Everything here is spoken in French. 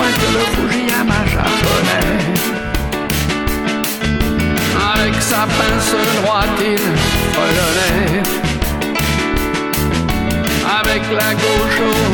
que le bougie à ma charbonnette. Avec sa pince droite il fredonnait, avec la gauche